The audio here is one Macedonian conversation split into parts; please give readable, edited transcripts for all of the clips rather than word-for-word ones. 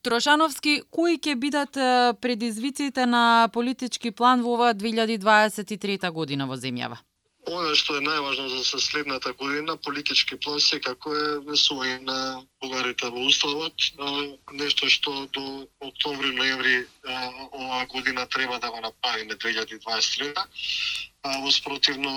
Трошановски, кои ќе бидат предизвиците на политички план во оваа 2023 година во земјава? Оно што е најважно за следната година, политички план секако е внесување на бугарите во уставот, нешто што до октомври-ноември оваа година треба да го направиме 2023. Во спротивно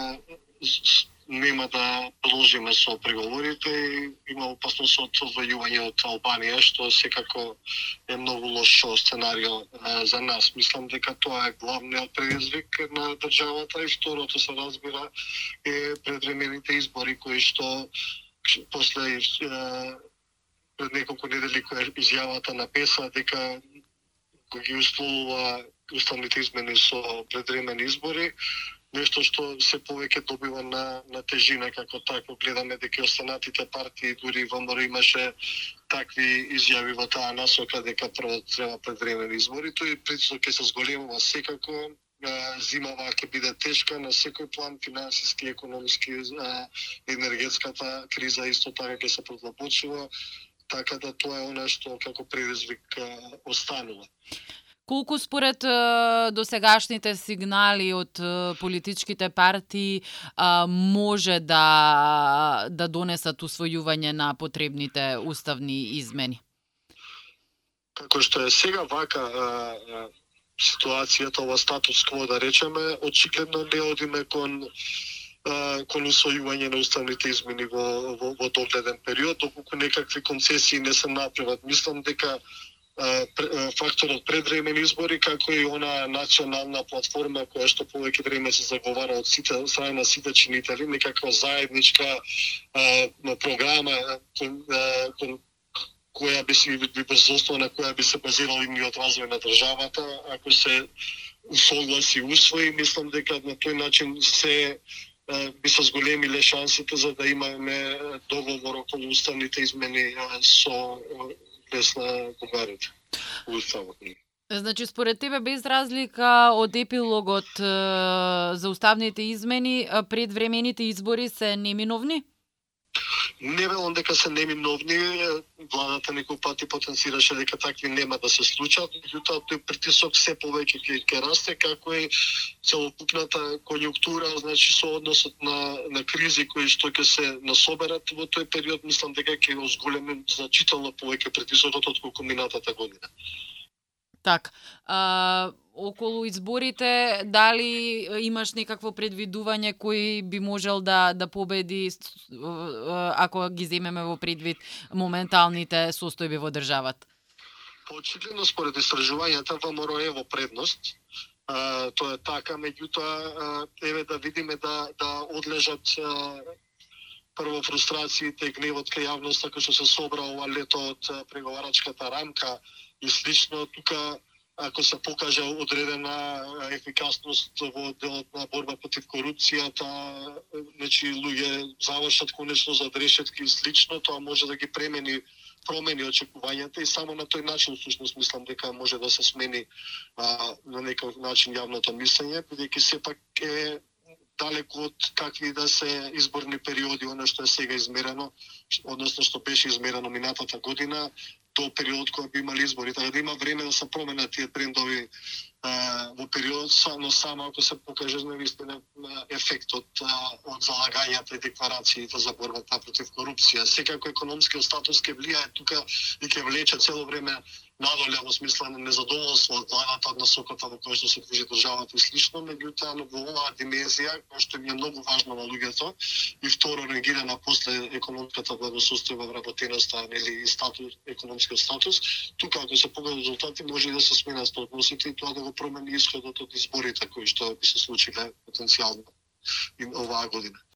нема да продолжиме со преговорите и има опасност од одвојување од Албанија, што секако е многу лош сценарио за нас. Мислам дека тоа е главниот предизвик на државата и второто се разбира е предвремените избори кои што после пред неколку недели која изјавата на ПЕСА дека ги условува уставните измени со предвремени избори, нешто што се повеќе добива на тежина како тако. Гледаме дека останатите партии, дури ВМРО имаше такви изјави во таа насока дека прво треба предвремени избори. Тој притисок ќе се зголемува секако. Зимава ќе биде тешка на секој план, финансиски, економски, енергетската криза исто така ќе се продлабочува, така да тоа е она што како предизвик останува. Колку според досегашните сигнали од политичките партии може да донесат усвојување на потребните уставни измени? Како што е сега вака ситуацијата, ова статус-кво да речеме, очигледно не одиме кон усвојување на уставните измени во догледен период, доколку некакви концесии не се направат. Мислам дека факторот предвремени избори, како и она национална платформа која што повеќе време се заговара од страна на сите чинители, некаква заедничка програма која би се на која би се базирал имниот развој на државата, ако се усогласи усвои, мислам дека на тој начин се би се зголемиле шансите за да имаме договор околу уставните измени со на бугарите. Уставот. Значи, според тебе, без разлика од епилогот за уставните измени, предвремените избори се неминовни? Не велам дека се неминовни, владата некој пати потенцираше дека такви нема да се случат, меѓутоа тој притисок се повеќе ќе расте, како и целокупната конјунктура, значи со односот на кризи кои што ќе се насоберат во тој период, мислам дека ќе зголеми значително повеќе притисокот отколку минатата година. Так, околу изборите, дали имаш некакво предвидување кој би можел да победи ако ги земеме во предвид моменталните состојби во државата? Очигледно според истражувањата ВМРО е во предност. Тоа е така, меѓутоа да видиме да одлежат прво фрустрациите и гневот кај јавноста кој што се собра ова лето од преговарачката рамка и слично. Тука ако се покаже одредена ефикасност во делот на борба против корупцијата, значи луѓе завршат конечно за решетки и слично, тоа може да ги промени очекувањата и само на тој начин всушност мислам дека може да се смени на некој начин јавното мислење, бидејќи сепак е далеку од какви да се изборни периоди, она што е сега измерено, односно што беше измерено минатата година, до период кој би имали избори, така да има време да се променат тие трендови во период, но само ако се покаже навистина ефектот од залагањата и декларациите за борбата против корупција. Секако економскиот статус ќе влијае тука и ќе влече цело време надоле во смисла на незадоволство од владата од насоката во која што се движи државата и слично, меѓутоа во оваа димензија, која што ми е многу важна на луѓето, и второ реагира на после економската благосостојба, вработеноста, нели и економскиот статус, тука ако се погледат резултати може и да се сменат односите и тоа да го промени исходот од изборите кои што би се случиле потенцијално оваа година.